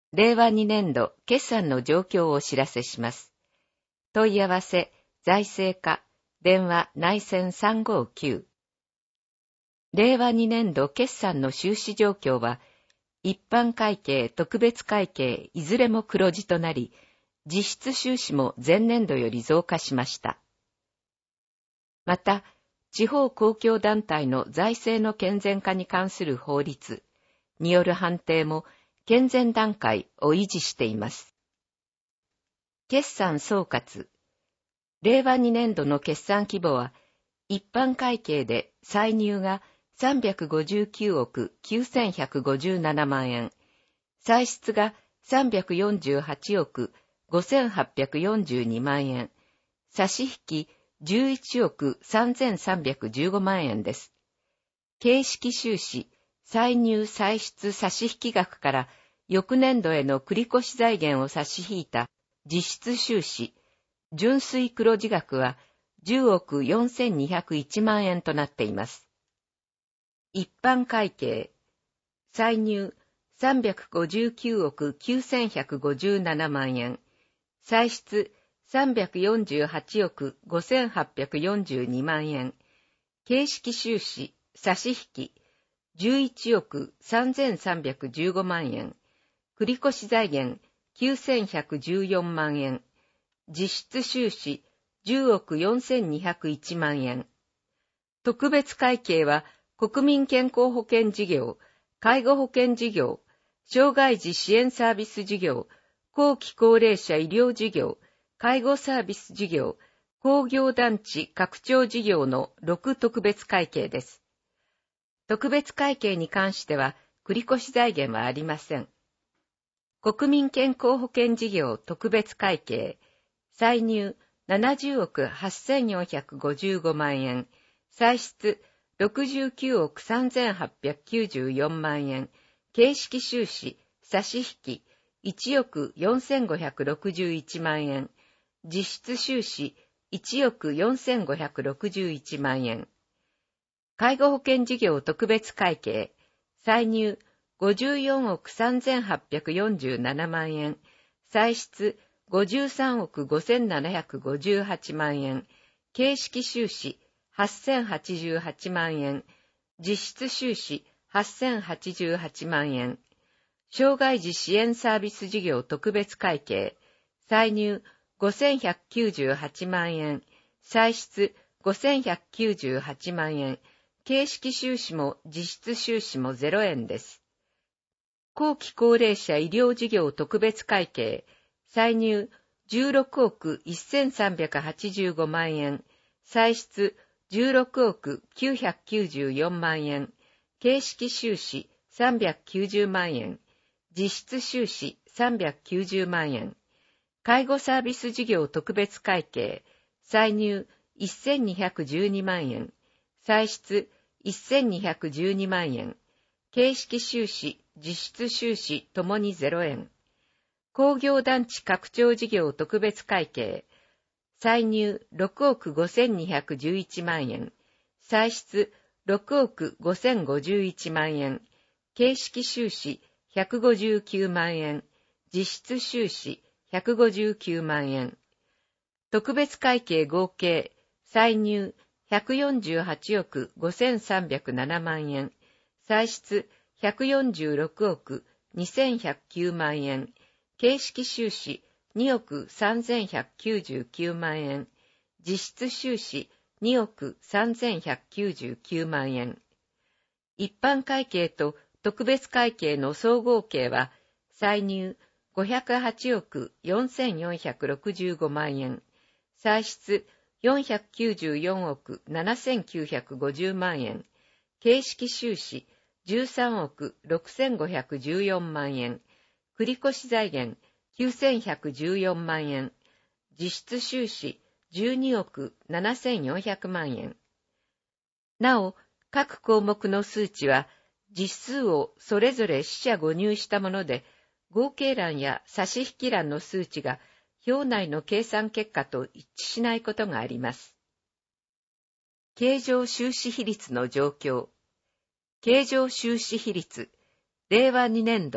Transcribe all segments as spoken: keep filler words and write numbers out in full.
れいわにねんど決算の状況をお知らせします。問い合わせ、財政課、電話内線さんごきゅう。れいわにねんど決算の収支状況は、一般会計、特別会計、いずれも黒字となり、実質収支も前年度より増加しました。また、地方公共団体の財政の健全化に関する法律による判定も健全段階を維持しています。決算総括。れいわにねんどの決算規模は、一般会計で歳入がさんびゃくごじゅうきゅうおくきゅうせんひゃくごじゅうななまんえん、歳出がさんびゃくよんじゅうはちおくごせんはっぴゃくよんじゅうにまんえん、差し引きじゅういちおくさんぜんさんびゃくじゅうごまんえんです。形式収支、歳入歳出差し引き額から翌年度への繰越財源を差し引いた実質収支、純粋黒字額はじゅうおくよんせんにひゃくいちまんえんとなっています。一般会計、歳入さんびゃくごじゅうきゅうおくきゅうせんひゃくごじゅうななまんえん、歳出さんびゃくよんじゅうはちおくごせんはっぴゃくよんじゅうにまんえん、形式収支、差し引き、じゅういちおくさんぜんさんびゃくじゅうごまんえん、繰越財源きゅうせんひゃくじゅうよんまんえん、実質収支じゅうおくよんせんにひゃくいちまんえん。特別会計は国民健康保険事業、介護保険事業、障害児支援サービス事業、後期高齢者医療事業、介護サービス事業、工業団地拡張事業のろく特別会計です。特別会計に関しては繰越財源はありません。国民健康保険事業特別会計、歳入ななじゅうおくはっせんよんひゃくごじゅうごまんえん、歳出ろくじゅうきゅうおくさんぜんはっぴゃくきゅうじゅうよんまんえん、形式収支、差し引きいちおくよんせんごひゃくろくじゅういちまんえん、実質収支いちおくよんせんごひゃくろくじゅういちまんえん。介護保険事業特別会計、歳入ごじゅうよんおくさんぜんはっぴゃくよんじゅうななまんえん、歳出ごじゅうさんおくごせんななひゃくごじゅうはちまんえん、形式収支はっせんはちじゅうはちまんえん、実質収支はっせんはちじゅうはちまんえん、障害児支援サービス事業特別会計、歳入ごせんひゃくきゅうじゅうはちまんえん、歳出ごせんひゃくきゅうじゅうはちまんえん、形式収支も実質収支もゼロえんです。後期高齢者医療事業特別会計、歳入じゅうろくおくせんさんびゃくはちじゅうごまんえん、歳出じゅうろくおくきゅうひゃくきゅうじゅうよんまんえん、形式収支さんびゃくきゅうじゅうまんえん、実質収支さんびゃくきゅうじゅうまんえん、介護サービス事業特別会計、歳入せんにひゃくじゅうにまんえん、歳出せんにひゃくじゅうにまんえん、形式収支、実質収支ともにゼロえん。工業団地拡張事業特別会計、歳入ろくおくごせんにひゃくじゅういちまんえん、歳出ろくおくごせんごじゅういちまんえん、形式収支ひゃくごじゅうきゅうまんえん、実質収支ひゃくごじゅうきゅうまんえん。特別会計合計、歳入ひゃくよんじゅうはちおくごせんさんびゃくななまんえん、歳出ひゃくよんじゅうろくおくにせんひゃくきゅうまんえん、形式収支におくさんぜんひゃくきゅうじゅうきゅうまんえん、実質収支におくさんぜんひゃくきゅうじゅうきゅうまんえん。一般会計と特別会計の総合計は、歳入ごひゃくはちおくよんせんよんひゃくろくじゅうごまんえん、歳出よんひゃくきゅうじゅうよんおくななせんきゅうひゃくごじゅうまんえん、形式収支じゅうさんおくろくせんごひゃくじゅうよんまんえん、繰越財源きゅうせんひゃくじゅうよんまんえん、実質収支じゅうにおくななせんよんひゃくまんえん。なお、各項目の数値は実数をそれぞれ四捨五入したもので、合計欄や差引欄の数値が表内の計算結果と一致しないことがあります。経常収支比率の状況。経常収支比率、れいわにねんど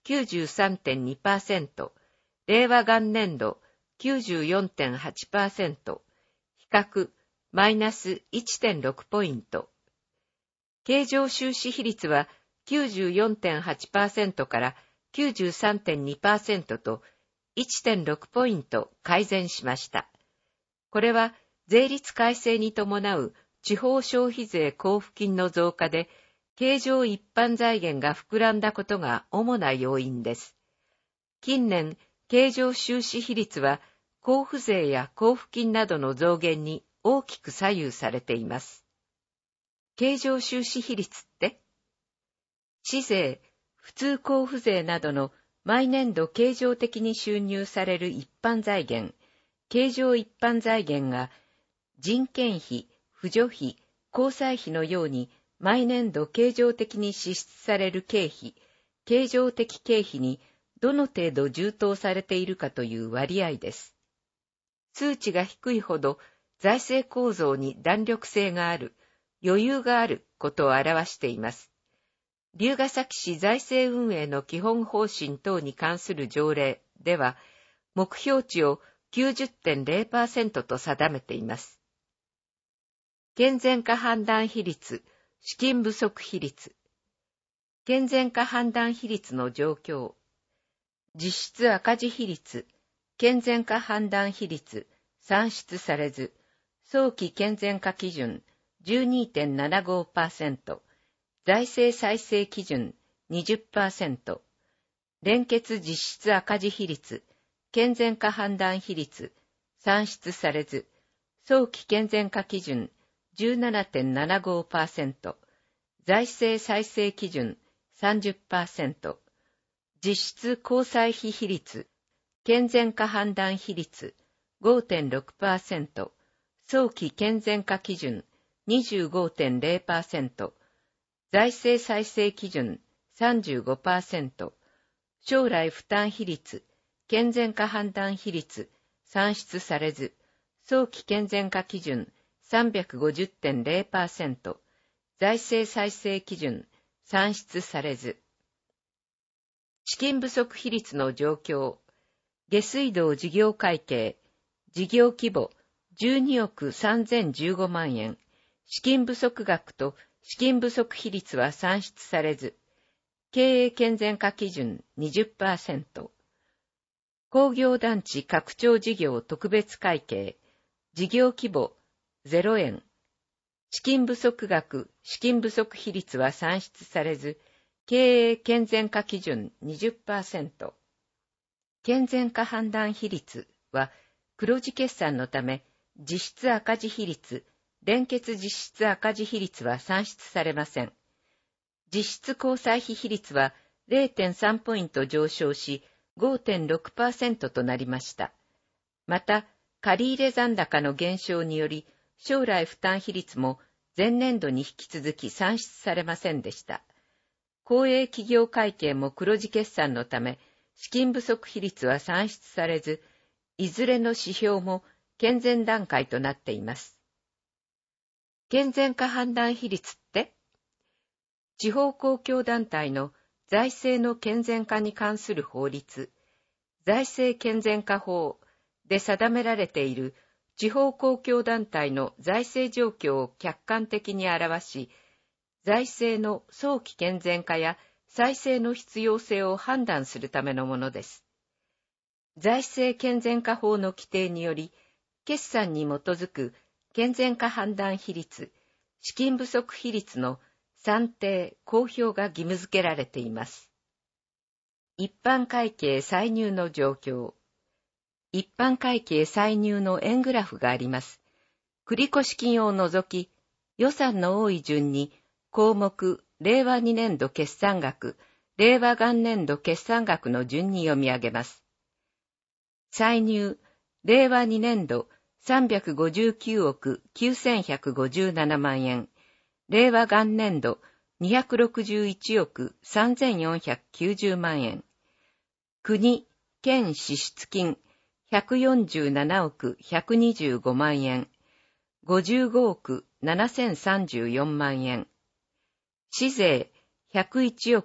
きゅうじゅうさんてんにパーセント、令和元年度 きゅうじゅうよんてんはちパーセント、比較マイナス いってんろく ポイント。経常収支比率は きゅうじゅうよんてんはちパーセント から きゅうじゅうさんてんにパーセント と いってんろく ポイント改善しました。これは税率改正に伴う地方消費税交付金の増加で経常一般財源が膨らんだことが主な要因です。近年、経常収支比率は交付税や交付金などの増減に大きく左右されています。経常収支比率って市税、普通交付税などの毎年度経常的に収入される一般財源、経常一般財源が人件費、扶助費、交際費のように毎年度経常的に支出される経費、経常的経費にどの程度充当されているかという割合です。数値が低いほど財政構造に弾力性がある、余裕があることを表しています。龍ケ崎市財政運営の基本方針等に関する条例では、目標値を きゅうじゅってんれいパーセント と定めています。健全化判断比率、資金不足比率。健全化判断比率の状況。実質赤字比率、健全化判断比率、算出されず、早期健全化基準 じゅうにてんななごパーセント、財政再生基準 にじゅっパーセント、連結実質赤字比率、健全化判断比率、算出されず、早期健全化基準 じゅうななてんななごパーセント、財政再生基準 さんじゅっパーセント、実質交際費比率、健全化判断比率 ごてんろくパーセント、早期健全化基準 にじゅうごてんれいパーセント、財政再生基準 さんじゅうごパーセント、将来負担比率、健全化判断比率、算出されず、早期健全化基準 さんびゃくごじゅってんれいパーセント、財政再生基準、算出されず。資金不足比率の状況。下水道事業会計、事業規模じゅうにおくさんぜんじゅうごまんえん、資金不足額と資金不足比率は算出されず、経営健全化基準 にじゅっパーセント、工業団地拡張事業特別会計、事業規模ゼロえん、資金不足額、資金不足比率は算出されず、経営健全化基準 にじゅっパーセント。健全化判断比率は黒字決算のため、実質赤字比率、連結実質赤字比率は算出されません。実質交際費比率は れいてんさん ポイント上昇し ごてんろくパーセント となりました。また、借入残高の減少により、将来負担比率も前年度に引き続き算出されませんでした。公営企業会計も黒字決算のため、資金不足比率は算出されず、いずれの指標も健全段階となっています。健全化判断比率って地方公共団体の財政の健全化に関する法律、財政健全化法で定められている地方公共団体の財政状況を客観的に表し、財政の早期健全化や再生の必要性を判断するためのものです。財政健全化法の規定により、決算に基づく健全化判断比率、資金不足比率の算定・公表が義務付けられています。一般会計歳入の状況。一般会計歳入の円グラフがあります。繰越金を除き、予算の多い順に、項目、れいわにねんど決算額、れいわ元年度決算額の順に読み上げます。歳入、れいわにねんどさんびゃくごじゅうきゅうおくきゅうせんひゃくごじゅうななまんえん、れいわ元年度にひゃくろくじゅういちおくさんぜんよんひゃくきゅうじゅうまんえん、国、県支出金ひゃくよんじゅうななおくひゃくにじゅうごまんえん、ごじゅうごおくななせんさんじゅうよんまんえん、市税ひゃくいちおく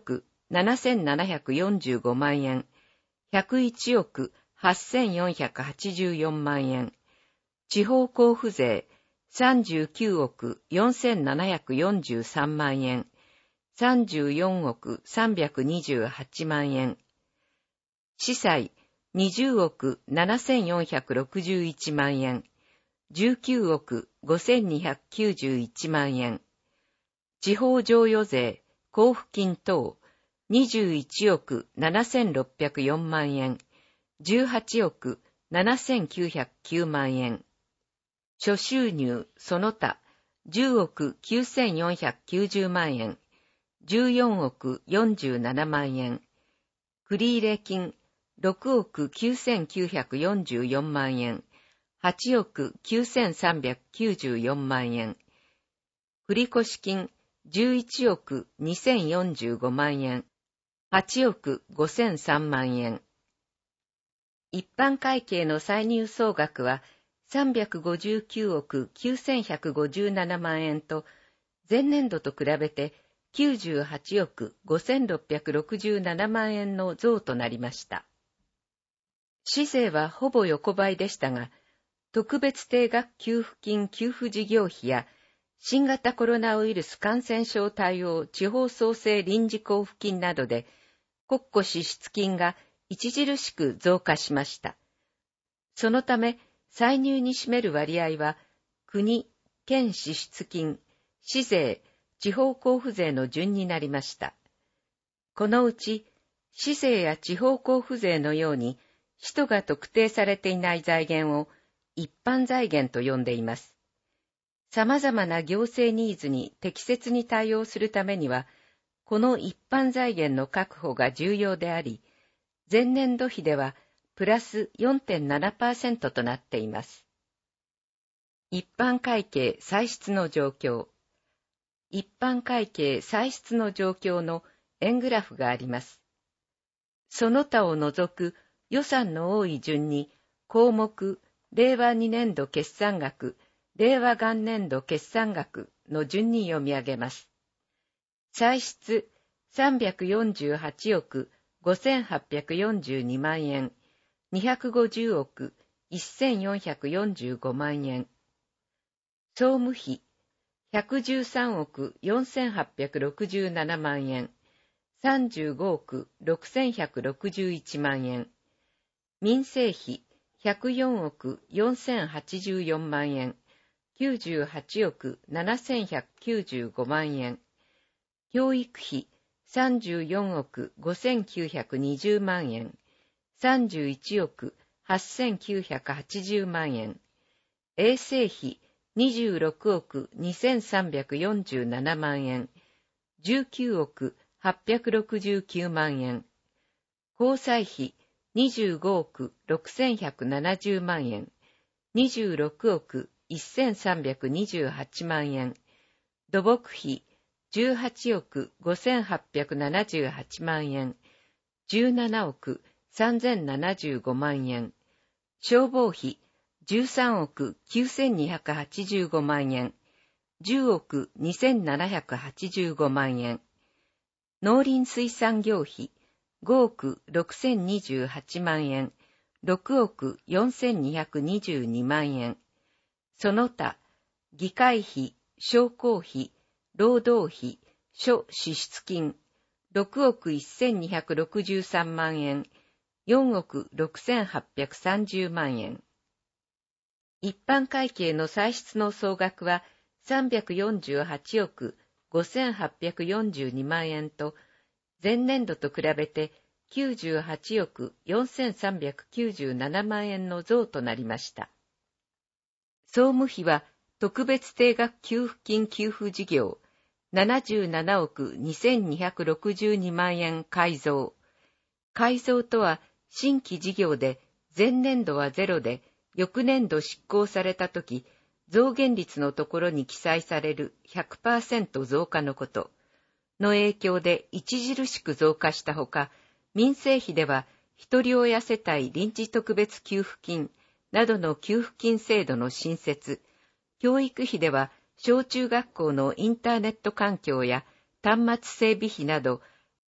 ななせんななひゃくよんじゅうごまんえん、ひゃくいちおくはっせんよんひゃくはちじゅうよんまんえん、地方交付税さんじゅうきゅうおくよんせんななひゃくよんじゅうさんまんえん、さんじゅうよんおくさんびゃくにじゅうはちまんえん、司祭にじゅうおくななせんよんひゃくろくじゅういちまんえん、じゅうきゅうおくごせんにひゃくきゅうじゅういちまんえん、地方譲与税、交付金等にじゅういちおくななせんろっぴゃくよんまんえん、じゅうはちおくななせんきゅうひゃくきゅうまんえん、諸収入その他じゅうおくきゅうせんよんひゃくきゅうじゅうまんえん、じゅうよんおくよんじゅうななまんえん、繰入金ろくおくきゅうせんきゅうひゃくよんじゅうよんまんえん、はちおくきゅうせんさんびゃくきゅうじゅうよんまんえん、繰越金じゅういちおくにせんよんじゅうごまんえん、はちおくごせんさんまんえん。一般会計の歳入総額はさんびゃくごじゅうきゅうおくきゅうせんひゃくごじゅうななまんえんと、前年度と比べてきゅうじゅうはちおくごせんろっぴゃくろくじゅうななまんえんの増となりました。市税はほぼ横ばいでしたが、特別定額給付金給付事業費や新型コロナウイルス感染症対応地方創生臨時交付金などで国庫支出金が著しく増加しました。そのため、歳入に占める割合は、国、県支出金、市税、地方交付税の順になりました。このうち、市税や地方交付税のように、使途が特定されていない財源を一般財源と呼んでいます。様々な行政ニーズに適切に対応するためには、この一般財源の確保が重要であり、前年度比ではプラス よんてんななパーセント となっています。一般会計歳出の状況。一般会計歳出の状況の円グラフがあります。その他を除く予算の多い順に項目、れいわにねんど決算額、れいわ元年度決算額の順に読み上げます。歳出さんびゃくよんじゅうはちおくごせんはっぴゃくよんじゅうにまんえん、にひゃくごじゅうおくせんよんひゃくよんじゅうごまんえん。総務費ひゃくじゅうさんおくよんせんはっぴゃくろくじゅうななまんえん、さんじゅうごおくろくせんひゃくろくじゅういちまんえん。民生費ひゃくよんおくよんせんはちじゅうよんまんえん、きゅうじゅうはちおくななせんひゃくきゅうじゅうごまんえん。教育費さんじゅうよんおくごせんきゅうひゃくにじゅうまんえん、さんじゅういちおくはっせんきゅうひゃくはちじゅうまんえん。衛生費にじゅうろくおくにせんさんびゃくよんじゅうななまんえん、じゅうきゅうおくはっぴゃくろくじゅうきゅうまんえん。交際費にじゅうごおくろくせんひゃくななじゅうまんえん、にじゅうろくおくせんさんびゃくにじゅうはちまんえん。土木費じゅうはちおくごせんはっぴゃくななじゅうはちまんえん、じゅうななおくさんぜんななじゅうごまんえん。消防費じゅうさんおくきゅうせんにひゃくはちじゅうごまんえん、じゅうおくにせんななひゃくはちじゅうごまんえん。農林水産業費ごおくろくせんにじゅうはちまんえん、ろくおくよんせんにひゃくにじゅうにまんえん。その他、議会費、商工費、労働費、諸支出金、ろくおくせんにひゃくろくじゅうさんまんえん、よんおくろくせんはっぴゃくさんじゅうまんえん。一般会計の歳出の総額はさんびゃくよんじゅうはちおくごせんはっぴゃくよんじゅうにまんえんと、前年度と比べてきゅうじゅうはちおくよんせんさんびゃくきゅうじゅうななまんえんの増となりました。総務費は特別定額給付金給付事業ななじゅうななおくにせんにひゃくろくじゅうにまんえん改増。改増とは新規事業で前年度はゼロで翌年度執行されたとき、増減率のところに記載される ひゃくパーセント 増加のことの影響で著しく増加したほか、民生費では一人親世帯臨時特別給付金などの給付金制度の新設、教育費では小中学校のインターネット環境や端末整備費など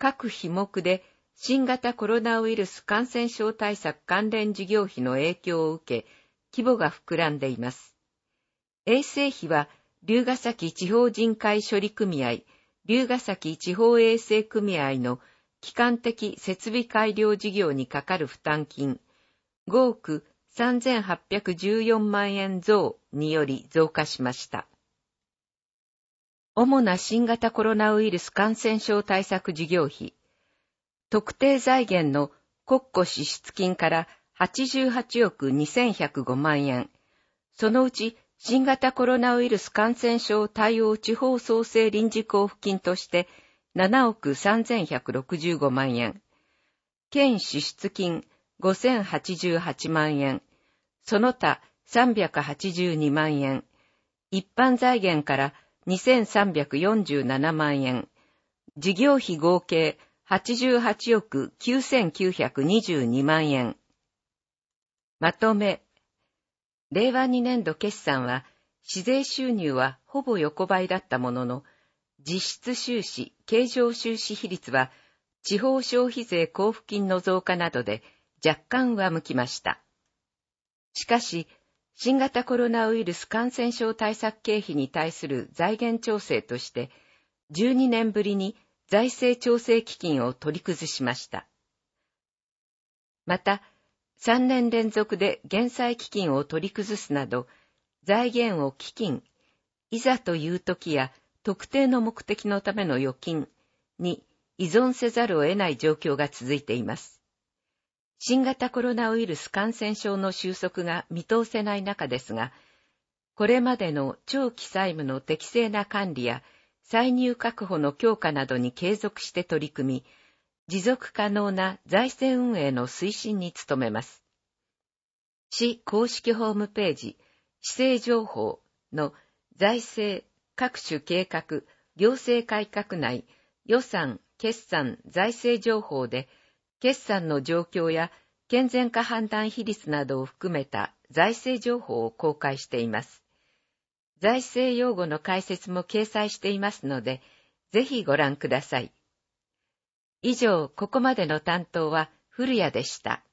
各費目で新型コロナウイルス感染症対策関連事業費の影響を受け、規模が膨らんでいます。衛生費は、龍ケ崎地方人海処理組合、龍ケ崎地方衛生組合の基幹的設備改良事業にかかる負担金、ごおくさんぜんはっぴゃくじゅうよんまんえん増により増加しました。主な新型コロナウイルス感染症対策事業費、特定財源の国庫支出金からはちじゅうはちおくにせんひゃくごまんえん、そのうち新型コロナウイルス感染症対応地方創生臨時交付金としてななおくさんぜんひゃくろくじゅうごまんえん、県支出金ごせんはちじゅうはちまんえん、その他さんびゃくはちじゅうにまんえん、一般財源からにせんさんびゃくよんじゅうななまんえん、事業費合計はちじゅうはちおくきゅうせんきゅうひゃくにじゅうにまんえん。まとめ。れいわにねんど決算は、市税収入はほぼ横ばいだったものの、実質収支、経常収支比率は、地方消費税交付金の増加などで若干上向きました。しかし、新型コロナウイルス感染症対策経費に対する財源調整として、じゅうにねんぶりに財政調整基金を取り崩しました。また、さんねん連続で減債基金を取り崩すなど、財源を基金、いざという時や特定の目的のための預金に依存せざるを得ない状況が続いています。新型コロナウイルス感染症の収束が見通せない中ですが、これまでの長期債務の適正な管理や歳入確保の強化などに継続して取り組み、持続可能な財政運営の推進に努めます。市公式ホームページ、市政情報の財政、各種計画、行政改革内、予算、決算、財政情報で、決算の状況や健全化判断比率などを含めた財政情報を公開しています。財政用語の解説も掲載していますので、ぜひご覧ください。以上、ここまでの担当は古谷でした。